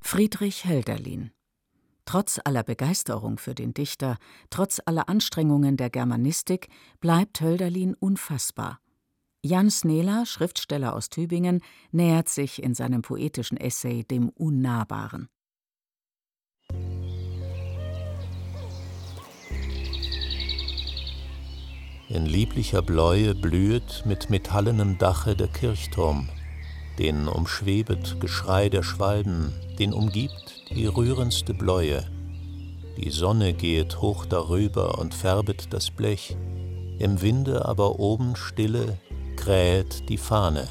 Friedrich Hölderlin. Trotz aller Begeisterung für den Dichter, trotz aller Anstrengungen der Germanistik, bleibt Hölderlin unfassbar. Jan Snela, Schriftsteller aus Tübingen, nähert sich in seinem poetischen Essay dem Unnahbaren. In lieblicher Bläue blühet mit metallenem Dache der Kirchturm, den umschwebet Geschrei der Schwalben, den umgibt die rührendste Bläue. Die Sonne gehet hoch darüber und färbet das Blech, im Winde aber oben stille krähet die Fahne.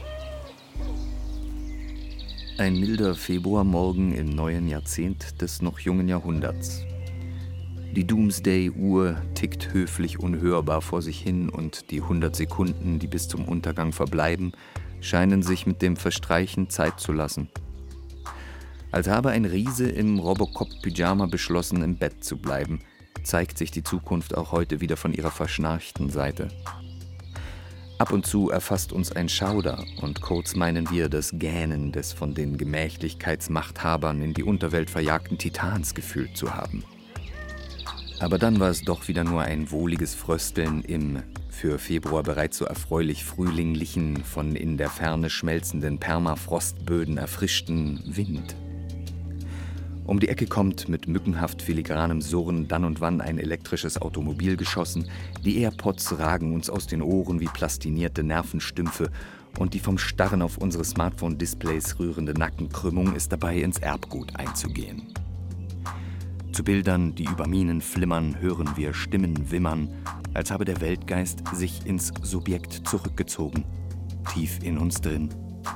Ein milder Februarmorgen im neuen Jahrzehnt des noch jungen Jahrhunderts. Die Doomsday-Uhr tickt höflich unhörbar vor sich hin und die 100 Sekunden, die bis zum Untergang verbleiben, scheinen sich mit dem Verstreichen Zeit zu lassen. Als habe ein Riese im Robocop-Pyjama beschlossen, im Bett zu bleiben, zeigt sich die Zukunft auch heute wieder von ihrer verschnarchten Seite. Ab und zu erfasst uns ein Schauder und kurz meinen wir, das Gähnen des von den Gemächlichkeitsmachthabern in die Unterwelt verjagten Titans gefühlt zu haben. Aber dann war es doch wieder nur ein wohliges Frösteln im für Februar bereits so erfreulich frühlinglichen, von in der Ferne schmelzenden Permafrostböden erfrischten Wind. Um die Ecke kommt mit mückenhaft filigranem Surren dann und wann ein elektrisches Automobil geschossen, die AirPods ragen uns aus den Ohren wie plastinierte Nervenstümpfe und die vom Starren auf unsere Smartphone-Displays rührende Nackenkrümmung ist dabei, ins Erbgut einzugehen. Zu Bildern, die über Minen flimmern, hören wir Stimmen wimmern, als habe der Weltgeist sich ins Subjekt zurückgezogen, tief in uns drin.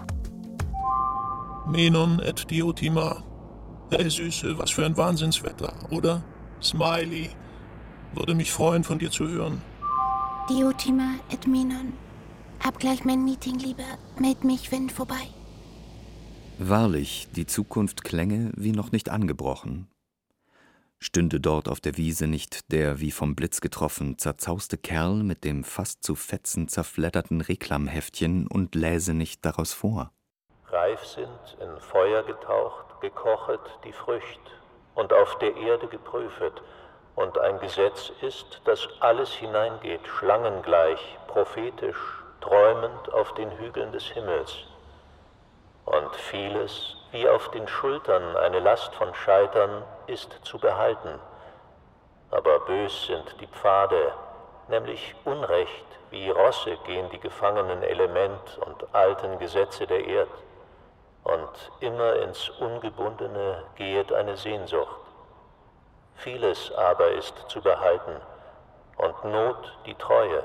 Menon et Diotima. Hey Süße, was für ein Wahnsinnswetter, oder? Smiley. Würde mich freuen, von dir zu hören. Diotima et Menon. Hab gleich mein Meeting, lieber. Meld mich, wenn vorbei. Wahrlich, die Zukunft klänge wie noch nicht angebrochen. Stünde dort auf der Wiese nicht der wie vom Blitz getroffen zerzauste Kerl mit dem fast zu Fetzen zerfledderten Reklamheftchen und läse nicht daraus vor. Reif sind, in Feuer getaucht, gekochet die Frücht und auf der Erde geprüfet, und ein Gesetz ist, dass alles hineingeht, schlangengleich, prophetisch, träumend auf den Hügeln des Himmels. Und vieles, wie auf den Schultern eine Last von Scheitern, ist zu behalten. Aber bös sind die Pfade, nämlich Unrecht, wie Rosse gehen die gefangenen Element und alten Gesetze der Erd. Und immer ins Ungebundene gehet eine Sehnsucht. Vieles aber ist zu behalten, und Not die Treue.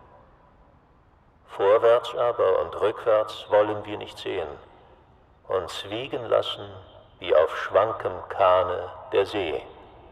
Vorwärts aber und rückwärts wollen wir nicht sehen, uns wiegen lassen wie auf schwankem Kahne der See.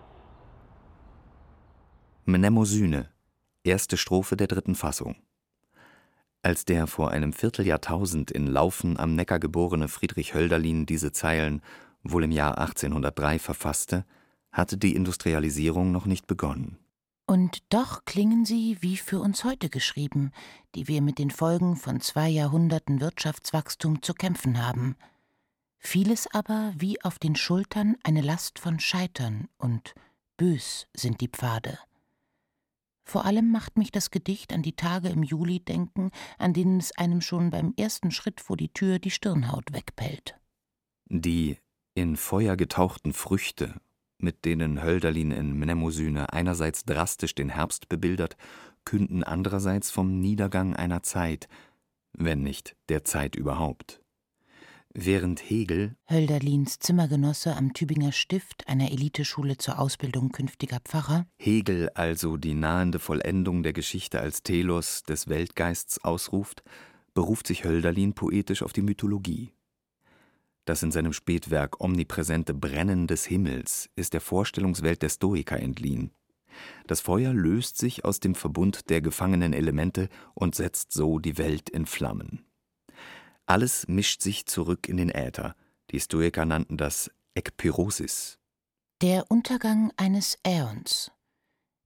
Mnemosyne, erste Strophe der 3. Fassung. Als der vor einem Vierteljahrtausend in Laufen am Neckar geborene Friedrich Hölderlin diese Zeilen wohl im Jahr 1803 verfasste, hatte die Industrialisierung noch nicht begonnen. Und doch klingen sie wie für uns heute geschrieben, die wir mit den Folgen von 2 Jahrhunderten Wirtschaftswachstum zu kämpfen haben. Vieles aber wie auf den Schultern eine Last von Scheitern, und bös sind die Pfade. Vor allem macht mich das Gedicht an die Tage im Juli denken, an denen es einem schon beim ersten Schritt vor die Tür die Stirnhaut wegpellt. Die in Feuer getauchten Früchte, mit denen Hölderlin in Mnemosyne einerseits drastisch den Herbst bebildert, künden andererseits vom Niedergang einer Zeit, wenn nicht der Zeit überhaupt. Während Hegel, Hölderlins Zimmergenosse am Tübinger Stift, einer Eliteschule zur Ausbildung künftiger Pfarrer, Hegel also die nahende Vollendung der Geschichte als Telos des Weltgeists ausruft, beruft sich Hölderlin poetisch auf die Mythologie. Das in seinem Spätwerk omnipräsente Brennen des Himmels ist der Vorstellungswelt der Stoiker entliehen. Das Feuer löst sich aus dem Verbund der gefangenen Elemente und setzt so die Welt in Flammen. Alles mischt sich zurück in den Äther. Die Stoiker nannten das Ekpyrosis. der Untergang eines Äons.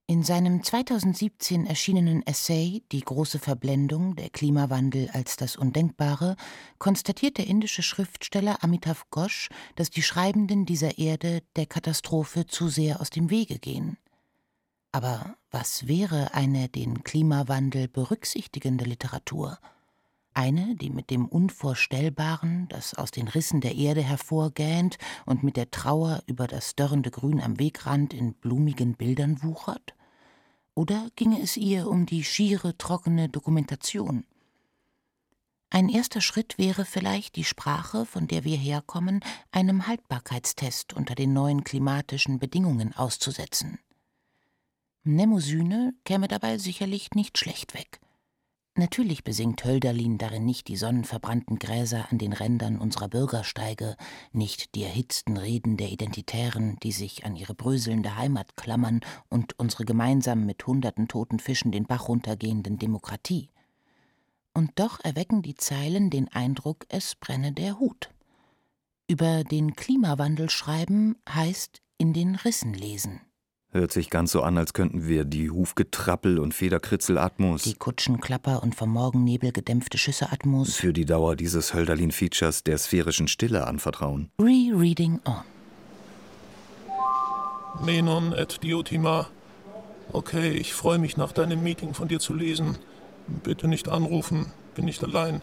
In seinem 2017 erschienenen Essay »Die große Verblendung, der Klimawandel als das Undenkbare« konstatiert der indische Schriftsteller Amitav Ghosh, dass die Schreibenden dieser Erde der Katastrophe zu sehr aus dem Wege gehen. Aber was wäre eine den Klimawandel berücksichtigende Literatur? Eine, die mit dem Unvorstellbaren, das aus den Rissen der Erde hervorgähnt und mit der Trauer über das dörrende Grün am Wegrand in blumigen Bildern wuchert? Oder ginge es ihr um die schiere, trockene Dokumentation? Ein erster Schritt wäre vielleicht, die Sprache, von der wir herkommen, einem Haltbarkeitstest unter den neuen klimatischen Bedingungen auszusetzen. Mnemosyne käme dabei sicherlich nicht schlecht weg. Natürlich besingt Hölderlin darin nicht die sonnenverbrannten Gräser an den Rändern unserer Bürgersteige, nicht die erhitzten Reden der Identitären, die sich an ihre bröselnde Heimat klammern und unsere gemeinsam mit hunderten toten Fischen den Bach runtergehenden Demokratie. Und doch erwecken die Zeilen den Eindruck, es brenne der Hut. Über den Klimawandel schreiben heißt in den Rissen lesen. Hört sich ganz so an, als könnten wir die Hufgetrappel und Federkritzel-Atmos, die Kutschenklapper und vom Morgennebel gedämpfte Schüsse-Atmos für die Dauer dieses Hölderlin-Features der sphärischen Stille anvertrauen. Rereading on. Menon et Diotima. Okay, ich freue mich, nach deinem Meeting von dir zu lesen. Bitte nicht anrufen, bin nicht allein.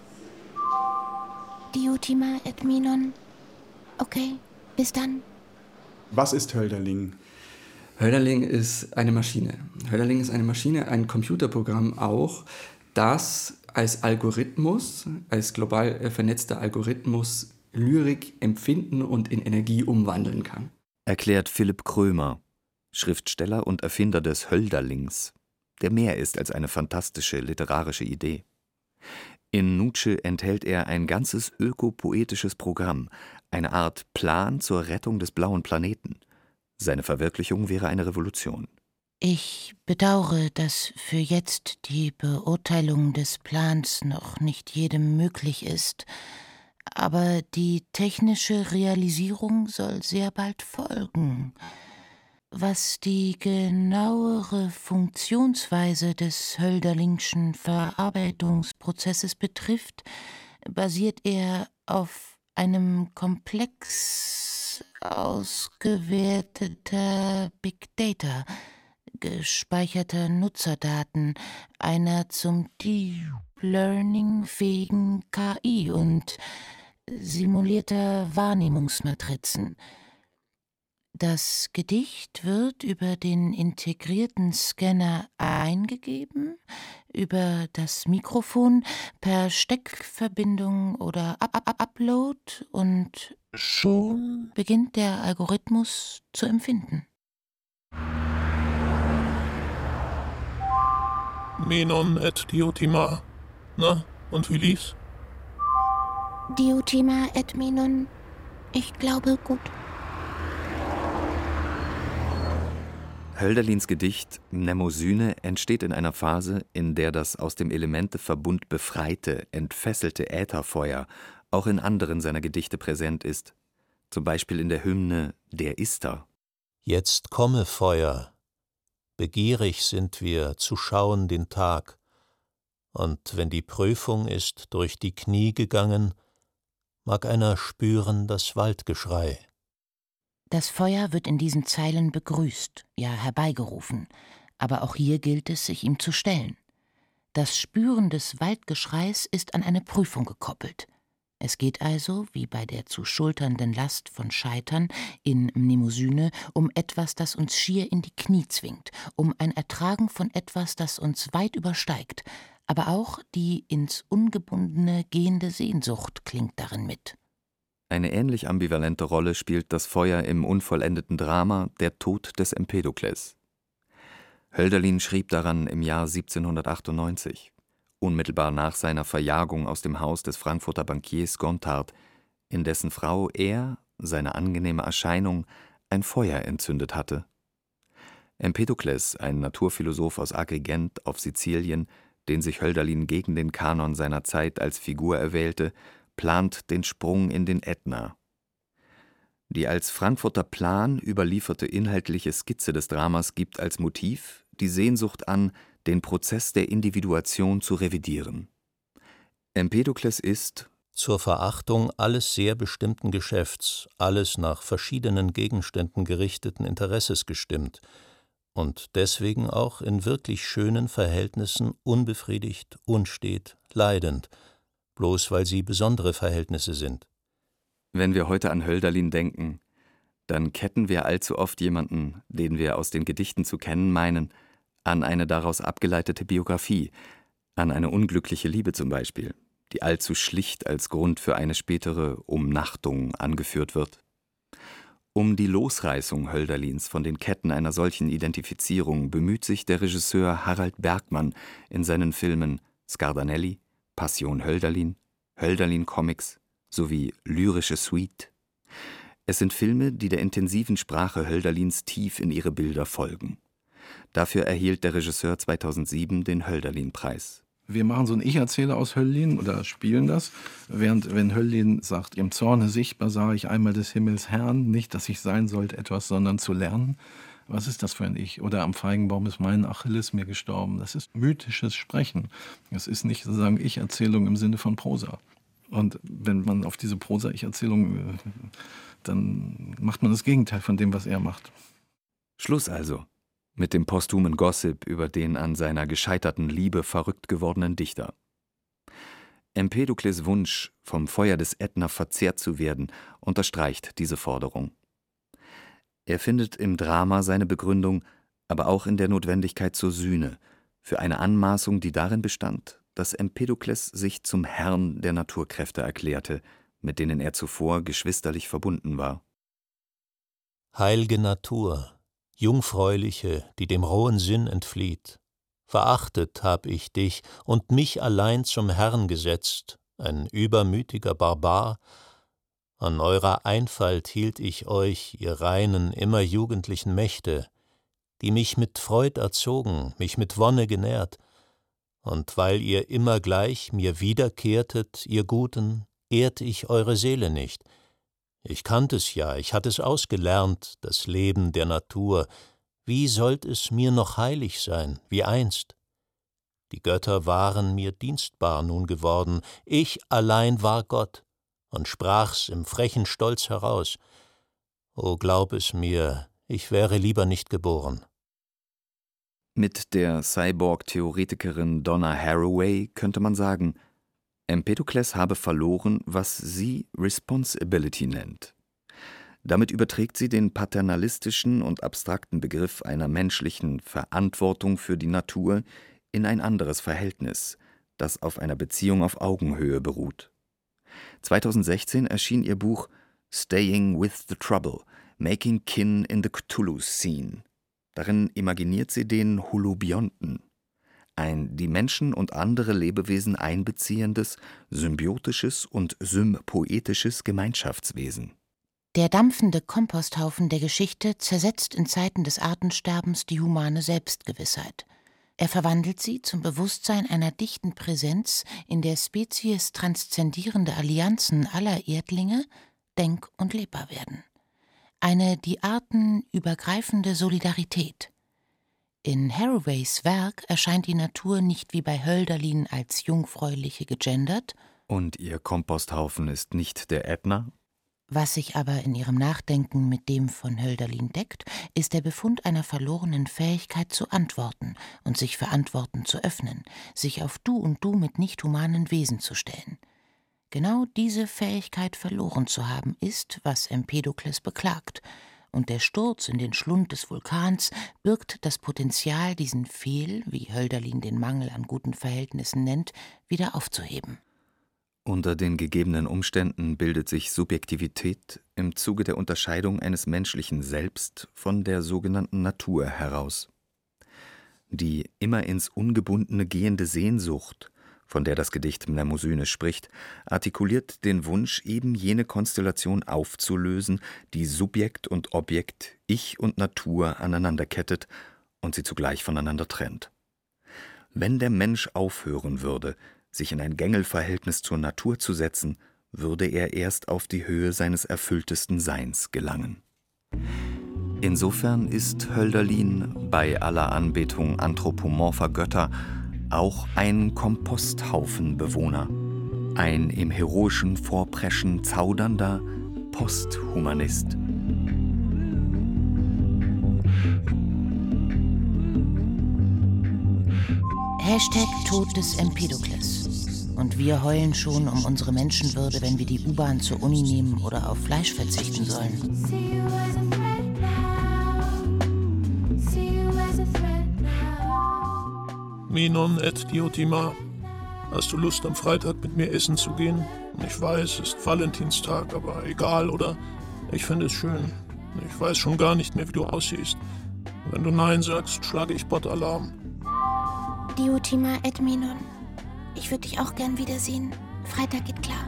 Diotima et Menon. Okay, bis dann. Was ist Hölderlin? Hölderlin ist eine Maschine. Hölderlin ist eine Maschine, ein Computerprogramm auch, das als Algorithmus, als global vernetzter Algorithmus Lyrik empfinden und in Energie umwandeln kann. Erklärt Philipp Krömer, Schriftsteller und Erfinder des Hölderlings, der mehr ist als eine fantastische literarische Idee. In Nuce enthält er ein ganzes ökopoetisches Programm, eine Art Plan zur Rettung des blauen Planeten. Seine Verwirklichung wäre eine Revolution. Ich bedauere, dass für jetzt die Beurteilung des Plans noch nicht jedem möglich ist, aber die technische Realisierung soll sehr bald folgen. Was die genauere Funktionsweise des Hölderlingschen Verarbeitungsprozesses betrifft, basiert er auf einem Komplex ausgewerteter Big Data, gespeicherter Nutzerdaten, einer zum Deep Learning fähigen KI und simulierter Wahrnehmungsmatrizen. Das Gedicht wird über den integrierten Scanner eingegeben, über das Mikrofon, per Steckverbindung oder Upload und schon beginnt der Algorithmus zu empfinden. Menon et Diotima. Na, und wie lief's? Diotima et Menon. Ich glaube, gut. Hölderlins Gedicht Mnemosyne entsteht in einer Phase, in der das aus dem Elementeverbund befreite, entfesselte Ätherfeuer auch in anderen seiner Gedichte präsent ist, zum Beispiel in der Hymne Der Ister. Jetzt komme, Feuer, begierig sind wir zu schauen den Tag, und wenn die Prüfung ist durch die Knie gegangen, mag einer spüren das Waldgeschrei. Das Feuer wird in diesen Zeilen begrüßt, ja herbeigerufen, aber auch hier gilt es, sich ihm zu stellen. Das Spüren des Waldgeschreis ist an eine Prüfung gekoppelt. Es geht also, wie bei der zu schulternden Last von Scheitern in Mnemosyne, um etwas, das uns schier in die Knie zwingt, um ein Ertragen von etwas, das uns weit übersteigt, aber auch die ins Ungebundene gehende Sehnsucht klingt darin mit. Eine ähnlich ambivalente Rolle spielt das Feuer im unvollendeten Drama Der Tod des Empedokles. Hölderlin schrieb daran im Jahr 1798, unmittelbar nach seiner Verjagung aus dem Haus des Frankfurter Bankiers Gontard, in dessen Frau er, seine angenehme Erscheinung, ein Feuer entzündet hatte. Empedokles, ein Naturphilosoph aus Agrigent auf Sizilien, den sich Hölderlin gegen den Kanon seiner Zeit als Figur erwählte, plant den Sprung in den Ätna. Die als Frankfurter Plan überlieferte inhaltliche Skizze des Dramas gibt als Motiv die Sehnsucht an, den Prozess der Individuation zu revidieren. Empedokles ist zur Verachtung alles sehr bestimmten Geschäfts, alles nach verschiedenen Gegenständen gerichteten Interesses gestimmt und deswegen auch in wirklich schönen Verhältnissen unbefriedigt, unstet, leidend, bloß weil sie besondere Verhältnisse sind. Wenn wir heute an Hölderlin denken, dann ketten wir allzu oft jemanden, den wir aus den Gedichten zu kennen meinen, an eine daraus abgeleitete Biografie, an eine unglückliche Liebe zum Beispiel, die allzu schlicht als Grund für eine spätere Umnachtung angeführt wird. Um die Losreißung Hölderlins von den Ketten einer solchen Identifizierung bemüht sich der Regisseur Harald Bergmann in seinen Filmen Scardanelli, Passion Hölderlin, Hölderlin Comics sowie Lyrische Suite. Es sind Filme, die der intensiven Sprache Hölderlins tief in ihre Bilder folgen. Dafür erhielt der Regisseur 2007 den Hölderlin-Preis. Wir machen so einen Ich-Erzähler aus Hölderlin oder spielen das, während wenn Hölderlin sagt, im Zorne sichtbar sah ich einmal des Himmels Herrn, nicht, dass ich sein sollte etwas, sondern zu lernen. Was ist das für ein Ich? Oder am Feigenbaum ist mein Achilles mir gestorben. Das ist mythisches Sprechen. Das ist nicht sozusagen Ich-Erzählung im Sinne von Prosa. Und wenn man auf diese Prosa-Ich-Erzählung, dann macht man das Gegenteil von dem, was er macht. Schluss also mit dem posthumen Gossip über den an seiner gescheiterten Liebe verrückt gewordenen Dichter. Empedokles Wunsch, vom Feuer des Ätna verzehrt zu werden, unterstreicht diese Forderung. Er findet im Drama seine Begründung, aber auch in der Notwendigkeit zur Sühne, für eine Anmaßung, die darin bestand, dass Empedokles sich zum Herrn der Naturkräfte erklärte, mit denen er zuvor geschwisterlich verbunden war. Heilge Natur, jungfräuliche, die dem rohen Sinn entflieht, verachtet hab ich dich und mich allein zum Herrn gesetzt, ein übermütiger Barbar. An eurer Einfalt hielt ich euch, ihr reinen, immer jugendlichen Mächte, die mich mit Freud erzogen, mich mit Wonne genährt, und weil ihr immer gleich mir wiederkehrtet, ihr Guten, ehrt ich eure Seele nicht. Ich kannt es ja, ich hatt es ausgelernt, das Leben der Natur. Wie sollt es mir noch heilig sein, wie einst? Die Götter waren mir dienstbar nun geworden, ich allein war Gott und sprach's im frechen Stolz heraus. O glaub es mir, ich wäre lieber nicht geboren. Mit der Cyborg-Theoretikerin Donna Haraway könnte man sagen, Empedokles habe verloren, was sie Responsibility nennt. Damit überträgt sie den paternalistischen und abstrakten Begriff einer menschlichen Verantwortung für die Natur in ein anderes Verhältnis, das auf einer Beziehung auf Augenhöhe beruht. 2016 erschien ihr Buch Staying with the Trouble, Making Kin in the Cthulhu Scene. Darin imaginiert sie den Holobionten, ein die Menschen und andere Lebewesen einbeziehendes, symbiotisches und sympoetisches Gemeinschaftswesen. Der dampfende Komposthaufen der Geschichte zersetzt in Zeiten des Artensterbens die humane Selbstgewissheit. Er verwandelt sie zum Bewusstsein einer dichten Präsenz, in der Spezies transzendierende Allianzen aller Erdlinge denk- und lebbar werden. Eine die Arten übergreifende Solidarität. In Haraways Werk erscheint die Natur nicht wie bei Hölderlin als jungfräuliche gegendert. Und ihr Komposthaufen ist nicht der Ätna? Was sich aber in ihrem Nachdenken mit dem von Hölderlin deckt, ist der Befund einer verlorenen Fähigkeit zu antworten und sich für Antworten zu öffnen, sich auf Du und Du mit nicht-humanen Wesen zu stellen. Genau diese Fähigkeit verloren zu haben, ist, was Empedokles beklagt, und der Sturz in den Schlund des Vulkans birgt das Potenzial, diesen Fehl, wie Hölderlin den Mangel an guten Verhältnissen nennt, wieder aufzuheben. Unter den gegebenen Umständen bildet sich Subjektivität im Zuge der Unterscheidung eines menschlichen Selbst von der sogenannten Natur heraus. Die immer ins Ungebundene gehende Sehnsucht, von der das Gedicht Mnemosyne spricht, artikuliert den Wunsch, eben jene Konstellation aufzulösen, die Subjekt und Objekt, Ich und Natur aneinander kettet und sie zugleich voneinander trennt. Wenn der Mensch aufhören würde, sich in ein Gängelverhältnis zur Natur zu setzen, würde er erst auf die Höhe seines erfülltesten Seins gelangen. Insofern ist Hölderlin bei aller Anbetung anthropomorpher Götter auch ein Komposthaufenbewohner, ein im heroischen Vorpreschen zaudernder Posthumanist. #Tod des Empedokles. Und wir heulen schon um unsere Menschenwürde, wenn wir die U-Bahn zur Uni nehmen oder auf Fleisch verzichten sollen. Minon et Diotima, hast du Lust, am Freitag mit mir essen zu gehen? Ich weiß, es ist Valentinstag, aber egal, oder? Ich finde es schön. Ich weiß schon gar nicht mehr, wie du aussiehst. Wenn du Nein sagst, schlage ich Bot-Alarm. Diotima et Minon. Ich würde dich auch gern wiedersehen. Freitag geht klar.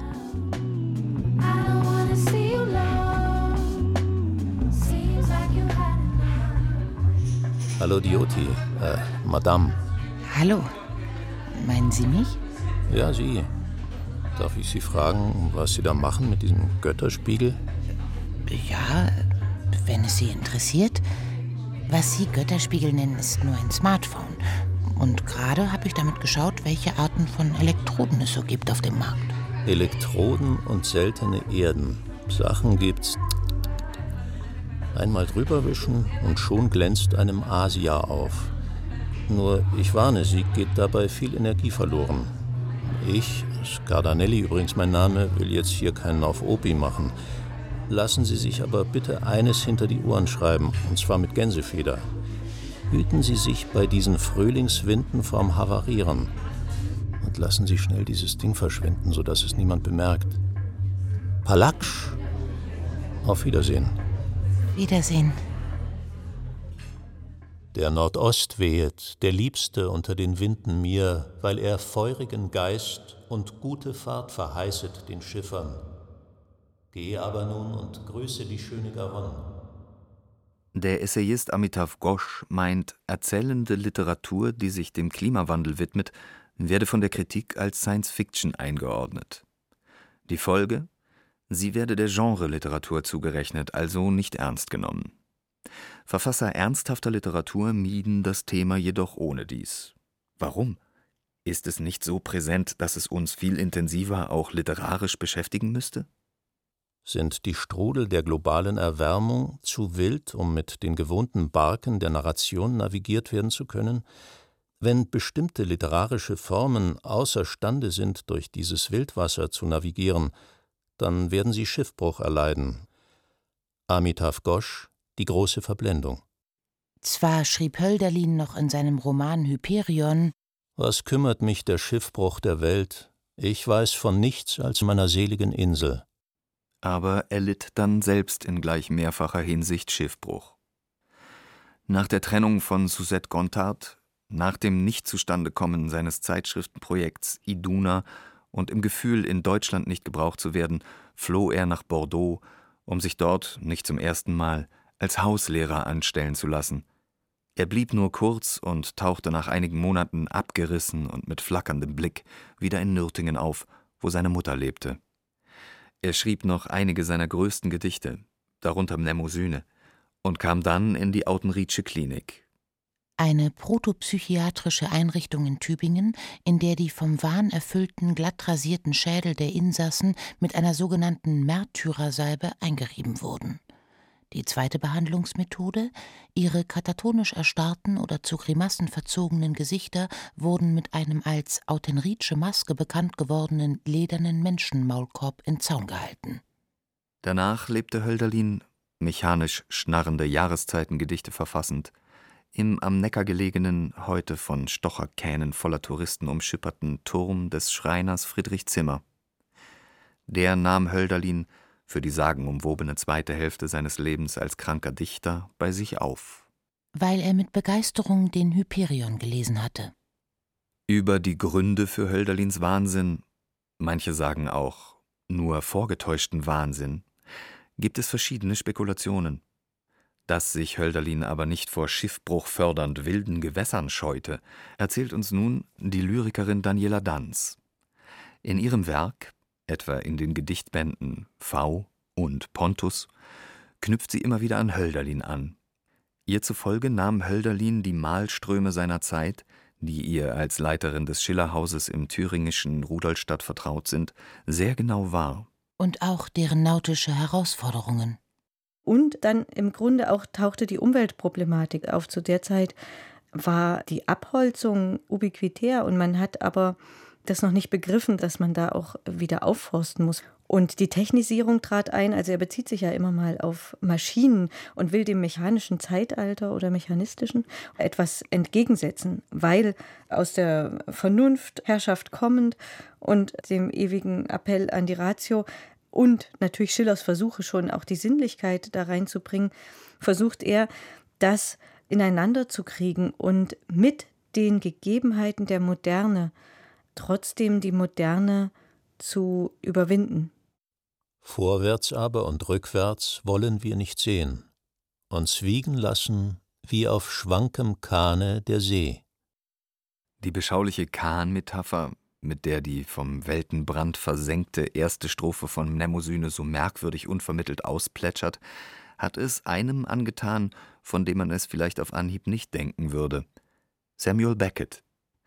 Hallo Dioti, Madame. Hallo. Meinen Sie mich? Ja, Sie. Darf ich Sie fragen, was Sie da machen mit diesem Götterspiegel? Ja, wenn es Sie interessiert. Was Sie Götterspiegel nennen, ist nur ein Smartphone. Und gerade habe ich damit geschaut, welche Arten von Elektroden es so gibt auf dem Markt. Elektroden und seltene Erden. Sachen gibt's. Einmal drüber wischen und schon glänzt einem Asia auf. Nur, ich warne Sie, geht dabei viel Energie verloren. Ich, Scardanelli übrigens mein Name, will jetzt hier keinen auf Opi machen. Lassen Sie sich aber bitte eines hinter die Ohren schreiben, und zwar mit Gänsefeder. Hüten Sie sich bei diesen Frühlingswinden vorm Havarieren. Und lassen Sie schnell dieses Ding verschwinden, sodass es niemand bemerkt. Palaksch. Auf Wiedersehen. Wiedersehen. Der Nordost wehet, der Liebste unter den Winden mir, weil er feurigen Geist und gute Fahrt verheißet den Schiffern. Gehe aber nun und grüße die schöne Garonne. Der Essayist Amitav Ghosh meint, erzählende Literatur, die sich dem Klimawandel widmet, werde von der Kritik als Science-Fiction eingeordnet. Die Folge? Sie werde der Genre-Literatur zugerechnet, also nicht ernst genommen. Verfasser ernsthafter Literatur mieden das Thema jedoch ohnedies. Warum? Ist es nicht so präsent, dass es uns viel intensiver auch literarisch beschäftigen müsste? Sind die Strudel der globalen Erwärmung zu wild, um mit den gewohnten Barken der Narration navigiert werden zu können? Wenn bestimmte literarische Formen außerstande sind, durch dieses Wildwasser zu navigieren, dann werden sie Schiffbruch erleiden. Amitav Ghosh, Die große Verblendung. Zwar schrieb Hölderlin noch in seinem Roman Hyperion: Was kümmert mich der Schiffbruch der Welt? Ich weiß von nichts als meiner seligen Insel. Aber er litt dann selbst in gleich mehrfacher Hinsicht Schiffbruch. Nach der Trennung von Suzette Gontard, nach dem Nichtzustandekommen seines Zeitschriftenprojekts Iduna und im Gefühl, in Deutschland nicht gebraucht zu werden, floh er nach Bordeaux, um sich dort, nicht zum ersten Mal, als Hauslehrer anstellen zu lassen. Er blieb nur kurz und tauchte nach einigen Monaten abgerissen und mit flackerndem Blick wieder in Nürtingen auf, wo seine Mutter lebte. Er schrieb noch einige seiner größten Gedichte, darunter Mnemosyne, und kam dann in die Autenriethsche Klinik. Eine protopsychiatrische Einrichtung in Tübingen, in der die vom Wahn erfüllten, glatt rasierten Schädel der Insassen mit einer sogenannten Märtyrersalbe eingerieben wurden. Die zweite Behandlungsmethode: ihre katatonisch erstarrten oder zu Grimassen verzogenen Gesichter wurden mit einem als Autenriethsche Maske bekannt gewordenen ledernen Menschenmaulkorb in Zaum gehalten. Danach lebte Hölderlin, mechanisch schnarrende Jahreszeitengedichte verfassend, im am Neckar gelegenen, heute von Stocherkähnen voller Touristen umschipperten Turm des Schreiners Friedrich Zimmer. Der nahm Hölderlin für die sagenumwobene zweite Hälfte seines Lebens als kranker Dichter bei sich auf. Weil er mit Begeisterung den Hyperion gelesen hatte. Über die Gründe für Hölderlins Wahnsinn, manche sagen auch nur vorgetäuschten Wahnsinn, gibt es verschiedene Spekulationen. Dass sich Hölderlin aber nicht vor Schiffbruch fördernd wilden Gewässern scheute, erzählt uns nun die Lyrikerin Daniela Danz. In ihrem Werk, etwa in den Gedichtbänden V und Pontus, knüpft sie immer wieder an Hölderlin an, Ihr zufolge nahm Hölderlin die Malströme seiner Zeit, die ihr als Leiterin des Schillerhauses im thüringischen Rudolstadt vertraut sind, sehr genau wahr. Und auch deren nautische Herausforderungen. Und dann im Grunde auch tauchte die Umweltproblematik auf. Zu der Zeit war die Abholzung ubiquitär und man hat aber das noch nicht begriffen, dass man da auch wieder aufforsten muss. Und die Technisierung trat ein, also er bezieht sich ja immer mal auf Maschinen und will dem mechanischen Zeitalter oder mechanistischen etwas entgegensetzen, weil aus der Vernunftherrschaft kommend und dem ewigen Appell an die Ratio und natürlich Schillers Versuche schon auch die Sinnlichkeit da reinzubringen, versucht er, das ineinander zu kriegen und mit den Gegebenheiten der Moderne trotzdem die Moderne zu überwinden. Vorwärts aber und rückwärts wollen wir nicht sehen, uns wiegen lassen wie auf schwankem Kahne der See. Die beschauliche Kahn-Metapher, mit der die vom Weltenbrand versenkte erste Strophe von Mnemosyne so merkwürdig unvermittelt ausplätschert, hat es einem angetan, von dem man es vielleicht auf Anhieb nicht denken würde: Samuel Beckett.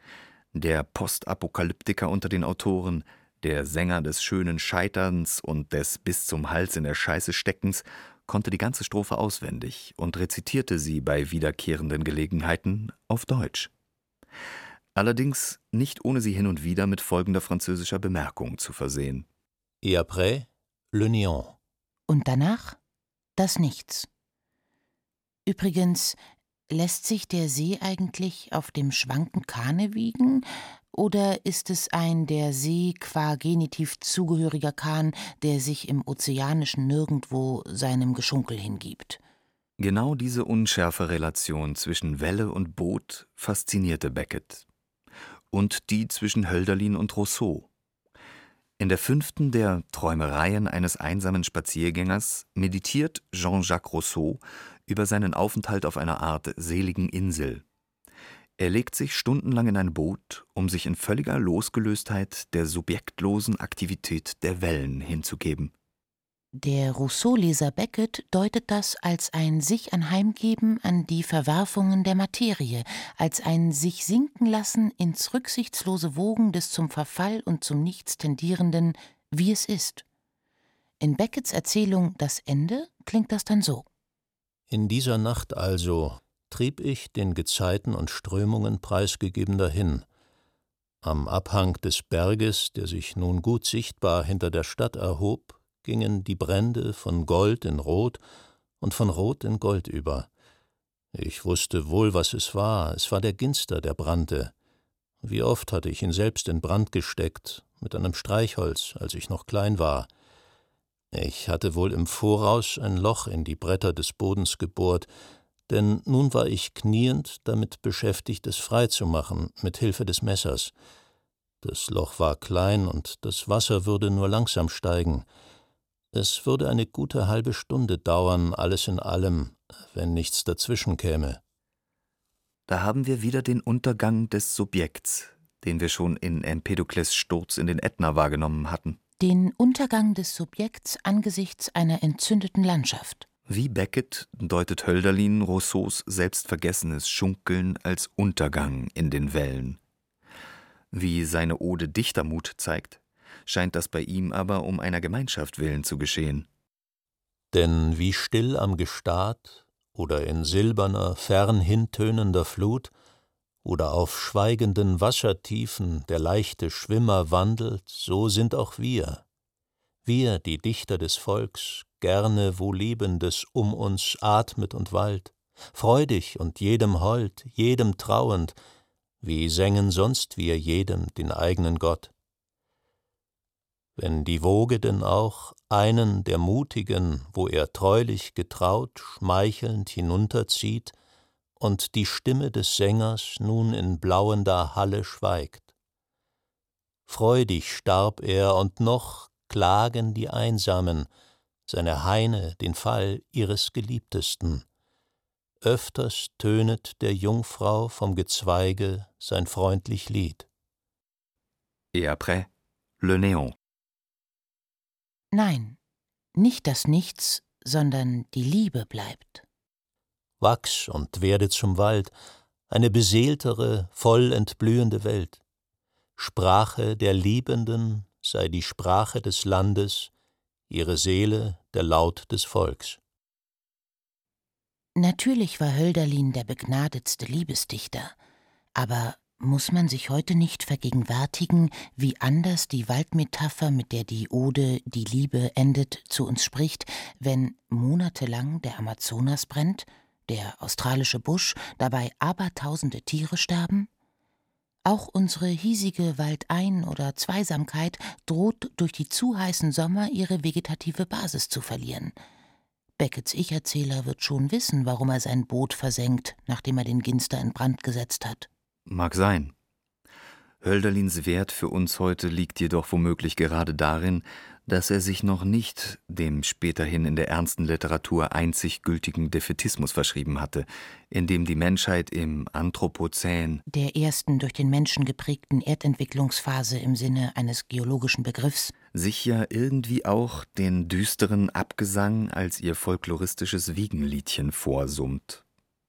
Der Postapokalyptiker unter den Autoren, der Sänger des schönen Scheiterns und des bis zum Hals in der Scheiße Steckens, konnte die ganze Strophe auswendig und rezitierte sie bei wiederkehrenden Gelegenheiten auf Deutsch. Allerdings nicht ohne sie hin und wieder mit folgender französischer Bemerkung zu versehen. Et après, le néant. Und danach das Nichts. Übrigens, lässt sich der See eigentlich auf dem schwanken Kahne wiegen, oder ist es ein der See qua Genitiv zugehöriger Kahn, der sich im ozeanischen Nirgendwo seinem Geschunkel hingibt? Genau diese unschärfe Relation zwischen Welle und Boot faszinierte Beckett. Und die zwischen Hölderlin und Rousseau. In der 5. der Träumereien eines einsamen Spaziergängers meditiert Jean-Jacques Rousseau über seinen Aufenthalt auf einer Art seligen Insel. Er legt sich stundenlang in ein Boot, um sich in völliger Losgelöstheit der subjektlosen Aktivität der Wellen hinzugeben. Der Rousseau-Leser Beckett deutet das als ein sich anheimgeben an die Verwerfungen der Materie, als ein sich sinken lassen ins rücksichtslose Wogen des zum Verfall und zum Nichts tendierenden, wie es ist. In Becketts Erzählung Das Ende klingt das dann so: In dieser Nacht also trieb ich den Gezeiten und Strömungen preisgegeben dahin. Am Abhang des Berges, der sich nun gut sichtbar hinter der Stadt erhob, gingen die Brände von Gold in Rot und von Rot in Gold über. Ich wusste wohl, was es war der Ginster, der brannte. Wie oft hatte ich ihn selbst in Brand gesteckt, mit einem Streichholz, als ich noch klein war. Ich hatte wohl im Voraus ein Loch in die Bretter des Bodens gebohrt, denn nun war ich kniend damit beschäftigt, es freizumachen, mit Hilfe des Messers. Das Loch war klein und das Wasser würde nur langsam steigen. Es würde eine gute halbe Stunde dauern, alles in allem, wenn nichts dazwischen käme. Da haben wir wieder den Untergang des Subjekts, den wir schon in Empedokles Sturz in den Ätna wahrgenommen hatten. Den Untergang des Subjekts angesichts einer entzündeten Landschaft. Wie Beckett deutet Hölderlin Rousseaus selbstvergessenes Schunkeln als Untergang in den Wellen. Wie seine Ode Dichtermut zeigt, scheint das bei ihm aber um einer Gemeinschaft willen zu geschehen. Denn wie still am Gestad oder in silberner, fern hintönender Flut oder auf schweigenden Wassertiefen der leichte Schwimmer wandelt, so sind auch wir, die Dichter des Volks, gerne wo Liebendes um uns atmet und wallt, freudig und jedem hold, jedem trauend, wie sängen sonst wir jedem den eigenen Gott. Wenn die Woge denn auch einen der Mutigen, wo er treulich getraut, schmeichelnd hinunterzieht und die Stimme des Sängers nun in blauender Halle schweigt. Freudig starb er und noch klagen die Einsamen, seine Haine den Fall ihres Geliebtesten. Öfters tönet der Jungfrau vom Gezweige sein freundlich Lied. Et après, le néant. Nein, nicht das Nichts, sondern die Liebe bleibt. wachs und werde zum Wald, eine beseeltere, voll entblühende Welt. Sprache der Liebenden sei die Sprache des Landes, ihre Seele der Laut des Volks. Natürlich war Hölderlin der begnadetste Liebesdichter, aber muss man sich heute nicht vergegenwärtigen, wie anders die Waldmetapher, mit der die Ode »Die Liebe« endet, zu uns spricht, wenn monatelang der Amazonas brennt, der australische Busch, dabei abertausende Tiere sterben? Auch unsere hiesige Waldein- oder Zweisamkeit droht durch die zu heißen Sommer ihre vegetative Basis zu verlieren. Beckets Ich-Erzähler wird schon wissen, warum er sein Boot versenkt, nachdem er den Ginster in Brand gesetzt hat. Mag sein. Hölderlins Wert für uns heute liegt jedoch womöglich gerade darin, dass er sich noch nicht dem späterhin in der ernsten Literatur einzig gültigen Defätismus verschrieben hatte, in dem die Menschheit im Anthropozän, der ersten durch den Menschen geprägten Erdentwicklungsphase im Sinne eines geologischen Begriffs, sich ja irgendwie auch den düsteren Abgesang als ihr folkloristisches Wiegenliedchen vorsummt.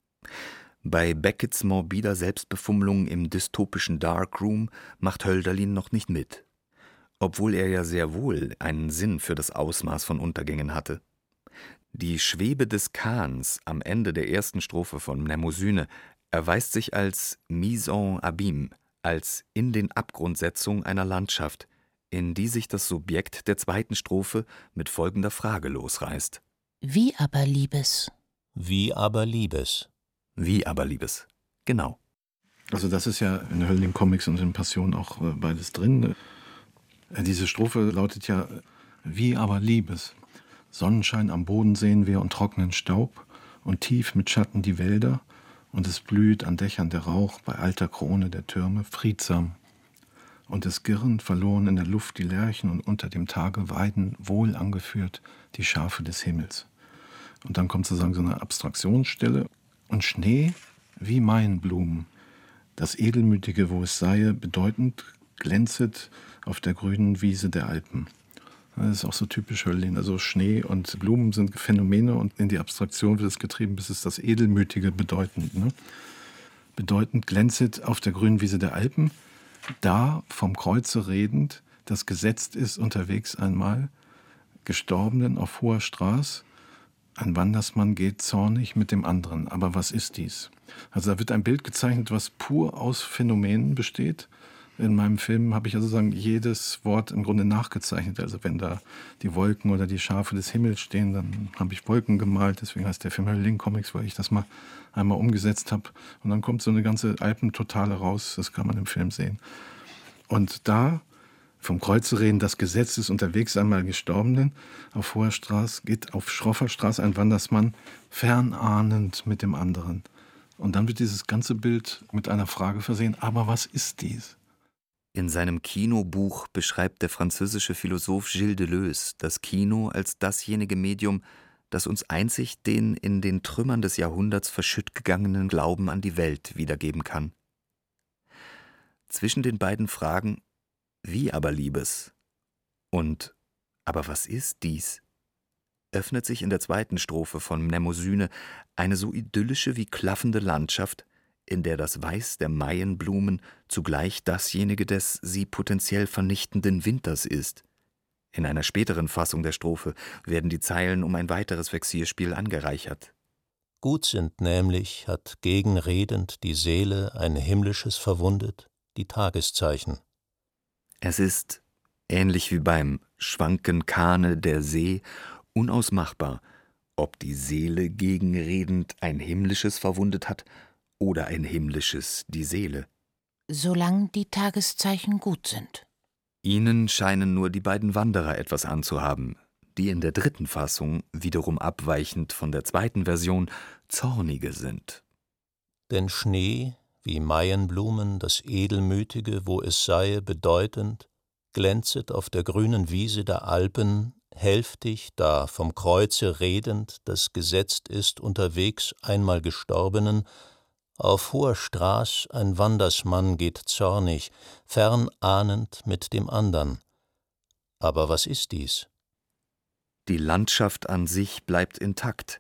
Bei Beckets morbider Selbstbefummlung im dystopischen Darkroom macht Hölderlin noch nicht mit, obwohl er ja sehr wohl einen Sinn für das Ausmaß von Untergängen hatte. Die Schwebe des Kahns am Ende der ersten Strophe von Mnemosyne erweist sich als Mise en Abîme, als in den Abgrundsetzung einer Landschaft, in die sich das Subjekt der zweiten Strophe mit folgender Frage losreißt. Wie aber Liebes? Wie aber Liebes? Wie aber Liebes? Genau. Also das ist ja in Hölderlin-Comics und in Passion auch beides drin. Diese Strophe lautet ja, wie aber Liebes. Sonnenschein am Boden sehen wir und trockenen Staub und tief mit Schatten die Wälder und es blüht an Dächern der Rauch bei alter Krone der Türme friedsam. Und es girren verloren in der Luft die Lerchen und unter dem Tage weiden wohl angeführt die Schafe des Himmels. Und dann kommt sozusagen so eine Abstraktionsstelle und Schnee wie Maienblumen. Das Edelmütige, wo es sei, bedeutend glänzet auf der grünen Wiese der Alpen. Das ist auch so typisch Hölderlin. Also Schnee und Blumen sind Phänomene und in die Abstraktion wird es getrieben, bis es das Edelmütige bedeutend. Ne? Bedeutend glänzet auf der grünen Wiese der Alpen, da vom Kreuze redend, das gesetzt ist unterwegs einmal, Gestorbenen auf hoher Straß, ein Wandersmann geht zornig mit dem anderen. Aber was ist dies? Also da wird ein Bild gezeichnet, was pur aus Phänomenen besteht. In meinem Film habe ich also sagen, jedes Wort im Grunde nachgezeichnet. Also wenn da die Wolken oder die Schafe des Himmels stehen, dann habe ich Wolken gemalt. Deswegen heißt der Film Hölderlin-Comics, weil ich das mal einmal umgesetzt habe. Und dann kommt so eine ganze Alpentotale raus. Das kann man im Film sehen. Und da vom Kreuze reden, das Gesetz ist unterwegs einmal Gestorbenen. Auf hoher Straße geht auf schroffer Straße ein Wandersmann fernahnend mit dem anderen. Und dann wird dieses ganze Bild mit einer Frage versehen, aber was ist dies? In seinem Kinobuch beschreibt der französische Philosoph Gilles Deleuze das Kino als dasjenige Medium, das uns einzig den in den Trümmern des Jahrhunderts verschütt gegangenen Glauben an die Welt wiedergeben kann. Zwischen den beiden Fragen »Wie aber Liebes« und »Aber was ist dies?« öffnet sich in der zweiten Strophe von Mnemosyne eine so idyllische wie klaffende Landschaft, in der das Weiß der Maienblumen zugleich dasjenige des sie potenziell vernichtenden Winters ist. In einer späteren Fassung der Strophe werden die Zeilen um ein weiteres Vexierspiel angereichert. Gut sind nämlich, hat gegenredend die Seele ein himmlisches verwundet, die Tageszeichen. Es ist, ähnlich wie beim Schwanken Kahne der See, unausmachbar, ob die Seele gegenredend ein himmlisches verwundet hat oder ein himmlisches die Seele. Solange die Tageszeichen gut sind. Ihnen scheinen nur die beiden Wanderer etwas anzuhaben, die in der dritten Fassung, wiederum abweichend von der zweiten Version, Zornige sind. Denn Schnee, wie Maienblumen, das Edelmütige, wo es sei, bedeutend, glänzet auf der grünen Wiese der Alpen, hälftig, da vom Kreuze redend, das gesetzt ist unterwegs einmal Gestorbenen, auf hoher Straß ein Wandersmann geht zornig, fernahnend mit dem andern. Aber was ist dies? Die Landschaft an sich bleibt intakt.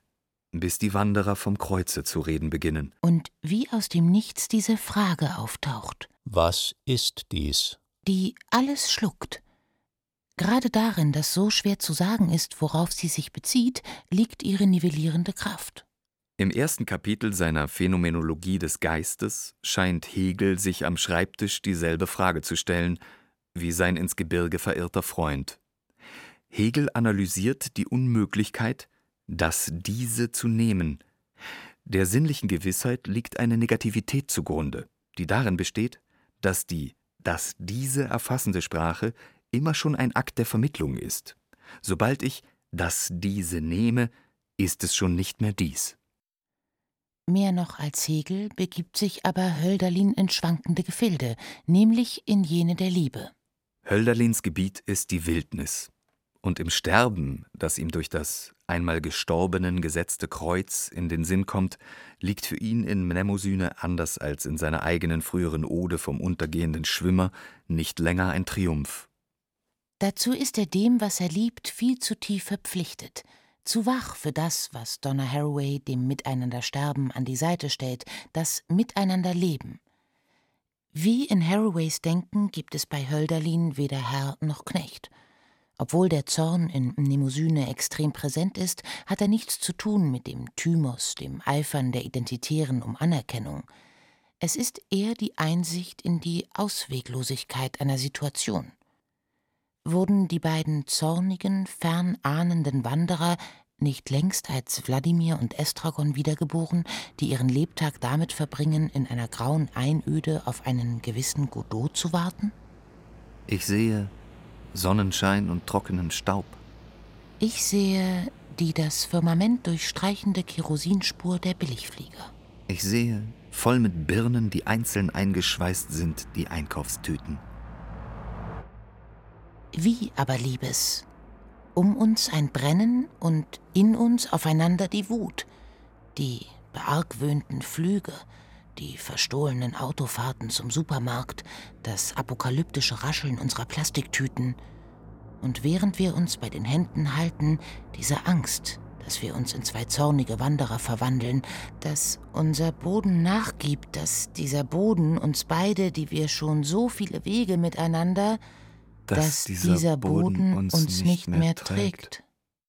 bis die Wanderer vom Kreuze zu reden beginnen. Und wie aus dem Nichts diese Frage auftaucht. Was ist dies? Die alles schluckt. Gerade darin, dass so schwer zu sagen ist, worauf sie sich bezieht, liegt ihre nivellierende Kraft. Im ersten Kapitel seiner Phänomenologie des Geistes scheint Hegel sich am Schreibtisch dieselbe Frage zu stellen, wie sein ins Gebirge verirrter Freund. Hegel analysiert die Unmöglichkeit, das Diese zu nehmen. Der sinnlichen Gewissheit liegt eine Negativität zugrunde, die darin besteht, dass die das Diese erfassende Sprache immer schon ein Akt der Vermittlung ist. Sobald ich das Diese nehme, ist es schon nicht mehr dies. Mehr noch als Hegel begibt sich aber Hölderlin in schwankende Gefilde, nämlich in jene der Liebe. Hölderlins Gebiet ist die Wildnis. Und im Sterben, das ihm durch das einmal Gestorbenen gesetzte Kreuz in den Sinn kommt, liegt für ihn in Mnemosyne, anders als in seiner eigenen früheren Ode vom untergehenden Schwimmer, nicht länger ein Triumph. Dazu ist er dem, was er liebt, viel zu tief verpflichtet, zu wach für das, was Donna Haraway dem Miteinandersterben an die Seite stellt, das Miteinanderleben. Wie in Haraways Denken gibt es bei Hölderlin weder Herr noch Knecht. Obwohl der Zorn in Mnemosyne extrem präsent ist, hat er nichts zu tun mit dem Thymos, dem Eifern der Identitären um Anerkennung. Es ist eher die Einsicht in die Ausweglosigkeit einer Situation. Wurden die beiden zornigen, fernahnenden Wanderer nicht längst als Wladimir und Estragon wiedergeboren, die ihren Lebtag damit verbringen, in einer grauen Einöde auf einen gewissen Godot zu warten? Ich sehe Sonnenschein und trockenen Staub. Ich sehe die das Firmament durchstreichende Kerosinspur der Billigflieger. Ich sehe, voll mit Birnen, die einzeln eingeschweißt sind, die Einkaufstüten. Wie aber, Liebes? Um uns ein Brennen und in uns aufeinander die Wut, die beargwöhnten Flüge, die verstohlenen Autofahrten zum Supermarkt, das apokalyptische Rascheln unserer Plastiktüten. Und während wir uns bei den Händen halten, diese Angst, dass wir uns in zwei zornige Wanderer verwandeln, dass unser Boden nachgibt, dass dieser Boden uns beide, die wir schon so viele Wege miteinander, dass dieser Boden uns nicht mehr trägt.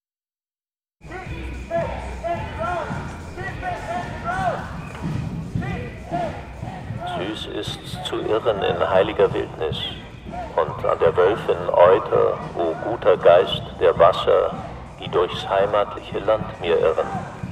Süß ist's zu irren in heiliger Wildnis, und an der Wölfin Euter, o guter Geist der Wasser, die durchs heimatliche Land mir irren.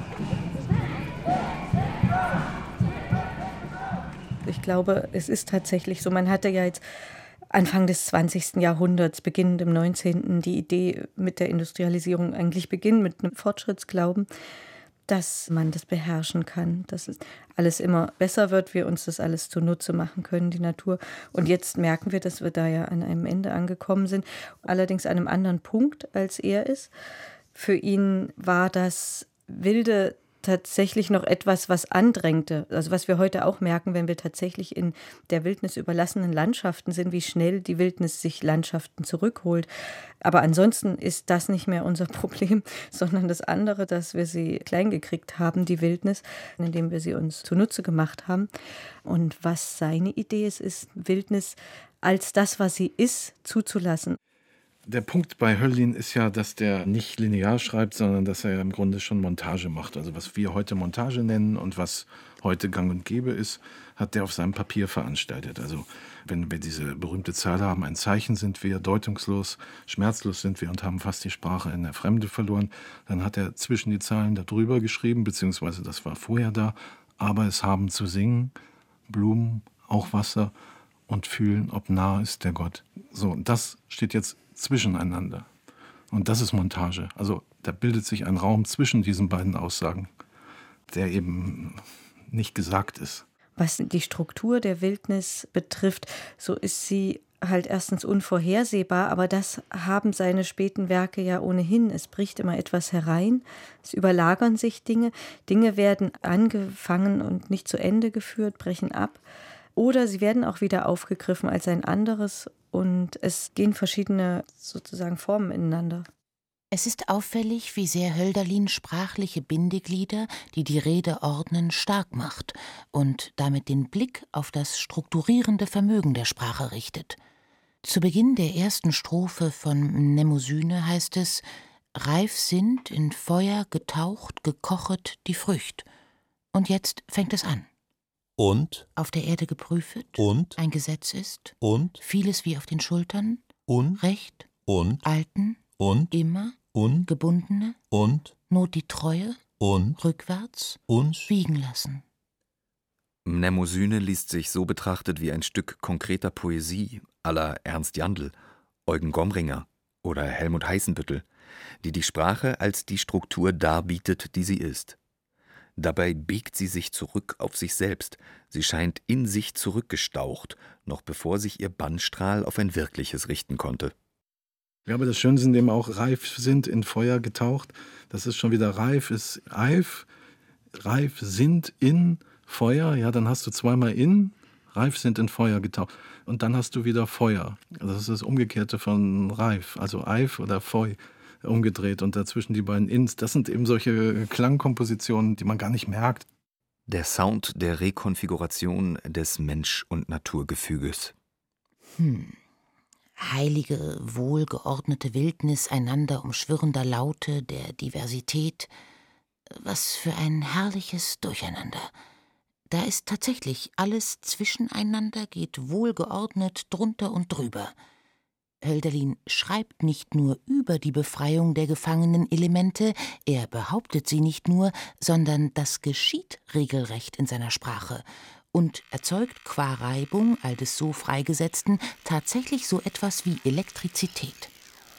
Ich glaube, es ist tatsächlich so, man hatte ja jetzt Anfang des 20. Jahrhunderts, beginnend im 19. die Idee mit der Industrialisierung eigentlich beginnt mit einem Fortschrittsglauben, dass man das beherrschen kann, dass es alles immer besser wird, wir uns das alles zunutze machen können, die Natur. Und jetzt merken wir, dass wir da ja an einem Ende angekommen sind, allerdings an einem anderen Punkt, als er ist. Für ihn war das Wilde tatsächlich noch etwas, was andrängte. Also was wir heute auch merken, wenn wir tatsächlich in der Wildnis überlassenen Landschaften sind, wie schnell die Wildnis sich Landschaften zurückholt. Aber ansonsten ist das nicht mehr unser Problem, sondern das andere, dass wir sie klein gekriegt haben, die Wildnis, indem wir sie uns zunutze gemacht haben. Und was seine Idee ist, Wildnis als das, was sie ist, zuzulassen. Der Punkt bei Hölderlin ist ja, dass der nicht linear schreibt, sondern dass er im Grunde schon Montage macht. Also was wir heute Montage nennen und was heute gang und gäbe ist, hat der auf seinem Papier veranstaltet. Also wenn wir diese berühmte Zeile haben, ein Zeichen sind wir, deutungslos, schmerzlos sind wir und haben fast die Sprache in der Fremde verloren, dann hat er zwischen die Zeilen darüber geschrieben, beziehungsweise das war vorher da, aber es haben zu singen, Blumen, auch Wasser und fühlen, ob nah ist der Gott. So, und das steht jetzt zwischeneinander. Und das ist Montage. Also da bildet sich ein Raum zwischen diesen beiden Aussagen, der eben nicht gesagt ist. Was die Struktur der Wildnis betrifft, so ist sie halt erstens unvorhersehbar, aber das haben seine späten Werke ja ohnehin. Es bricht immer etwas herein, es überlagern sich Dinge, Dinge werden angefangen und nicht zu Ende geführt, brechen ab. Oder sie werden auch wieder aufgegriffen als ein anderes und es gehen verschiedene sozusagen Formen ineinander. Es ist auffällig, wie sehr Hölderlin sprachliche Bindeglieder, die die Rede ordnen, stark macht und damit den Blick auf das strukturierende Vermögen der Sprache richtet. Zu Beginn der ersten Strophe von Mnemosyne heißt es: Reif sind, in Feuer getaucht, gekochet die Frücht. Und jetzt fängt es an. Und? Auf der Erde geprüfet. Und? Ein Gesetz ist. Und? Vieles wie auf den Schultern. Und? Recht. Und? Alten. Und? Immer. Und? Gebundene. Und? Not die Treue. Und? Rückwärts. Uns? Wiegen lassen. Mnemosyne liest sich so betrachtet wie ein Stück konkreter Poesie à la Ernst Jandl, Eugen Gomringer oder Helmut Heißenbüttel, die die Sprache als die Struktur darbietet, die sie ist. Dabei biegt sie sich zurück auf sich selbst, sie scheint in sich zurückgestaucht, noch bevor sich ihr Bannstrahl auf ein Wirkliches richten konnte. Ja, aber das Schöne ist, indem auch reif sind, in Feuer getaucht, das ist schon wieder reif, ist eif, reif sind in Feuer, ja, dann hast du zweimal in, reif sind in Feuer getaucht und dann hast du wieder Feuer. Also das ist das Umgekehrte von reif, also eif oder feu umgedreht und dazwischen die beiden ins. Das sind eben solche Klangkompositionen, die man gar nicht merkt. Der Sound der Rekonfiguration des Mensch- und Naturgefüges. Heilige, wohlgeordnete Wildnis einander umschwirrender Laute der Diversität. Was für ein herrliches Durcheinander. Da ist tatsächlich alles zwischeneinander, geht wohlgeordnet drunter und drüber. Hölderlin schreibt nicht nur über die Befreiung der gefangenen Elemente, er behauptet sie nicht nur, sondern das geschieht regelrecht in seiner Sprache und erzeugt qua Reibung all des so Freigesetzten tatsächlich so etwas wie Elektrizität.